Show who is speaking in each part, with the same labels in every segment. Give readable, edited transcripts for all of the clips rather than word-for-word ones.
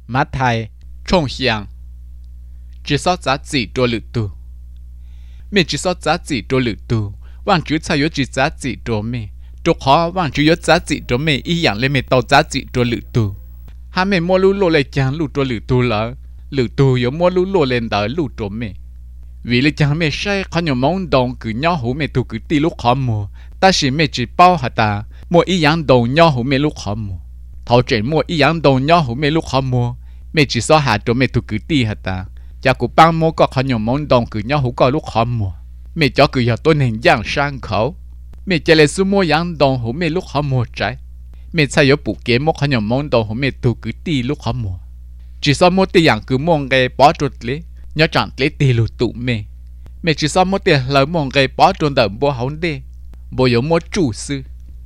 Speaker 1: má thai trông hiang chỉ sót giá trị đồ lự tu mẹ chỉ sót giá trị đồ lự tu vang chữ sai yếu chỉ giá trị đồ mẹ đồ khó vang chữ yếu giá trị đồ mẹ ý dạng lên mẹ tàu giá trị đồ lự tu hà mẹ mua lú lô lại chàng lú đồ lự tu lự tu yếu mua lú lô lên đỡ lú đồ mẹ vì lấy chàng mẹ say khó nhiều mong đồng cứ nhỏ hú mẹ tu cứ ti lúc khó mua ta chỉ mẹ chỉ bao hả ta mua ý dạng đồng nhỏ hú mẹ lúc khó mua thầu chuyện mua ý dạng đồng nhỏ hú mẹ lúc khó mua mẹ chỉ so hạ đồ mẹ tu cứ ti hả ta cha của bang mua có khó nhiều mong đồng cứ nhỏ hú có lúc khó mua mẹ cho cứ giờ tôi nên dạng sang khẩu mẹ chỉ lấy số mua dạng đồng hú mẹ lúc khó mua trái mẹ sai yếu bù kế mua khó nhiều mong đồng hú mẹ tu cứ ti lúc khó mua chỉ so mua ti dạng cứ mua cái bỏ trượt lấy nhớ chẳng lấy tiền lụt tụ mẹ chỉ so một tiền lời mong cái bỏ trốn đợm bố hóng đê bố yếu một chủ sư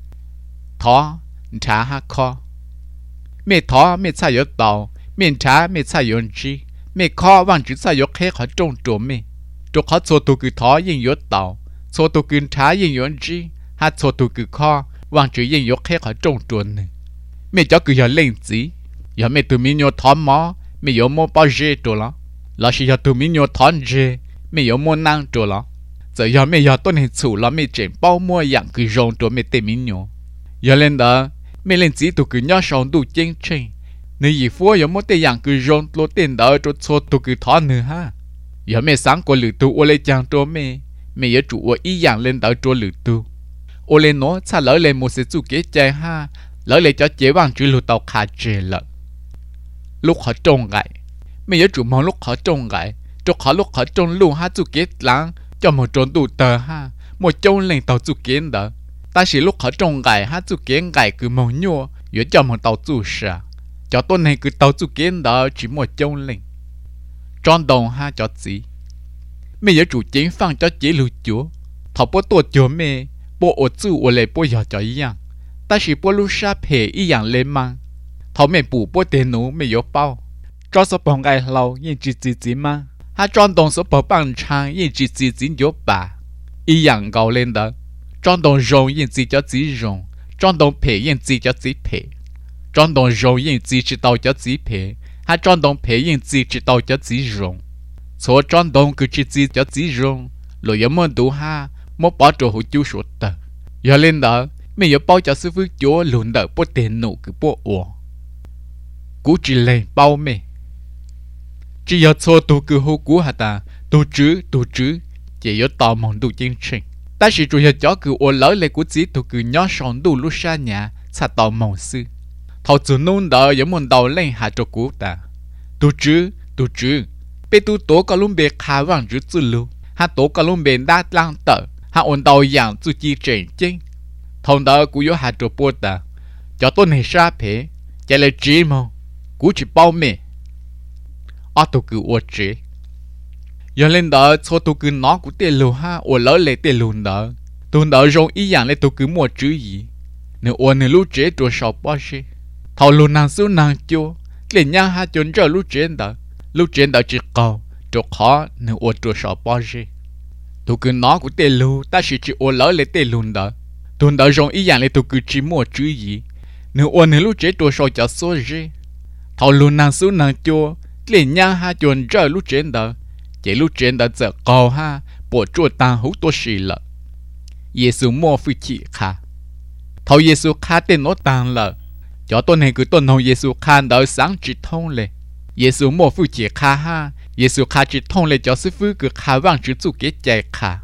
Speaker 1: thó trả ha kho mẹ thó mẹ sai yếu tàu mẹ trả mẹ sai yếu chi mẹ kho vang chữ sai yếu khé khỏi trông trộm mẹ trộm khó số tụ cứ thó yên yếu tàu số tụ cứ trả yên yếu chi ha số tụ cứ kho vang chữ yên yếu khé khỏi trông trộm nè mẹ cho cứ giờ lên gì giờ mẹ tụi mình nhớ thó mó mẹ yếu mua bao dê đồ lắm là chỉ giờ tụi mình nhớ thon dê mẹ yếu mua năng đồ lắm giờ giờ mẹ giờ tôi nên chủ là mẹ chuyển bao mua dạng cứ rong đồ mẹ tìm mình nhớ giờ lên đó mẹ lên chỉ tụi cứ nhớ sống đủ chân chân nếu gì phua giờ mua tiền dạng cứ rong lô tiền đó cho số tụi cứ thon nữa ha giờ mẹ sáng qua lử tu ô lên chàng đồ mẹ giờ chủ ô ý dạng lên đó cho lử tu ô lên nó xa lỡ lên một sự chủ kế chơi ha lỡ lên cho chế bằng chữ lụt tàu khá chê lợ lúc họ trông gậy mẹ nhớ chủ mong lúc họ trông gậy cho họ lúc họ trông luôn ha chủ kết lắng cho một trốn đủ tờ ha một trông lên tàu chủ kiến đó ta chỉ lúc họ trông gậy ha chủ kiến gậy cứ mong nhua giữa cho một tàu chủ sa cho tôi này cứ tàu chủ kiến đó chỉ một trông lên tròn đồng ha cho gì mẹ nhớ chủ chính phang cho chế lưu chúa thọ bố tuột chúa mẹ bố ở chủ ở lại bố giờ cho ý dạng ta chỉ bố lưu sa phê ý dạng lên mang thọ mẹ bù bố tiền nú mẹ nhớ bao cho số bằng cái lâu yên chỉ mà ha chọn đồng số bằng trang yên chỉ nhớ bà ý dạng gạo lên đó chọn đồng rong yên chỉ cho chỉ rong chọn đồng phê yên chỉ cho chỉ phê chọn đồng rong yên chỉ tàu cho chỉ phê ha chọn đồng phê yên chỉ tàu cho chỉ rong số chọn đồng cứ chỉ cho chỉ rong rồi yếm món đủ ha một bao trò hủ chú sốt tờ giờ lên đó mình nhớ bao cho sư phụ chúa luôn đợi bố tiền nụ cứ bố ủa cú chỉ lên bao mẹ chỉ có số tu cứ hô cú hả ta tu chứ chỉ có tò mò tu chân trình ta chỉ chủ yếu cho cứ ô lỡ lại cú chỉ tu cứ nhỏ sòng tu lúc xa nhà sa tò mò sư thầu chủ nôn đỡ giống một đầu lên hạ cho cú ta tu chứ bé tu tổ cả luôn bé khá vàng chữ chữ lưu ha tổ cả luôn bé đa lang tờ ha ổn đầu dạng chữ chi trình chính thầu đỡ cú yếu hạ cho bố ta cho tôi này xa phê chạy lại chỉ mà cú chỉ bao mẹ ở tụ cứ ô chế giờ lên đó số tụ cứ nó cũng tiền lù ha ô lỡ lấy tiền lùn đó tụ đó rong ý dạng lấy tụ cứ mua chữ gì nếu ô nếu lúc chế tụ sầu bao xe thầu lùn nàng xu nàng chua liền nhang ha chốn chờ lúc chế đó chỉ cầu tụ khó nếu ô tụ sầu bao xe tụ cứ nó cũng tiền lù ta chỉ ô lỡ lấy tiền lùn đó tụ đó rong ý dạng lấy tụ cứ chỉ mua chữ gì nếu ô nếu lúc chế tụ sầu cho số gì thầu lùn nàng xu nàng chua liền nhang ha chọn chờ lúc trên đó chỉ lúc trên đó giờ cầu ha bộ chuột tang hú to xì lợ Giêsu mua phi chỉ khá thầu Giêsu khá tên nó tang lợ cho tôi này cứ tuần hồng Giêsu khá đỡ sáng chỉ thông lệ Giêsu mua phi chỉ khá ha Giêsu khá chỉ thông lệ cho sư phụ cứ khá vang chữ chủ kế chạy khá